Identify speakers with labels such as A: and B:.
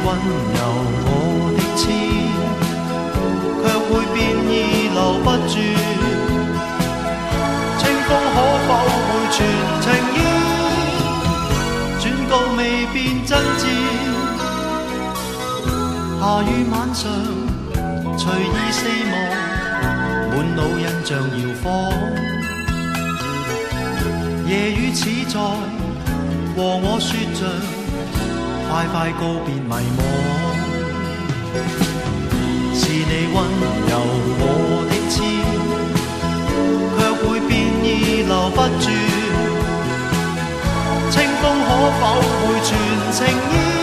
A: 温柔我的痴，卻會變意留不住。清風可否會傳情意？轉告未變真摯。下雨晚上，隨意四望，滿腦印象搖晃。夜雨似在和我說着，快快告別迷惘。是你温柔我的痴，卻會變意留不住。清風可否會傳情意？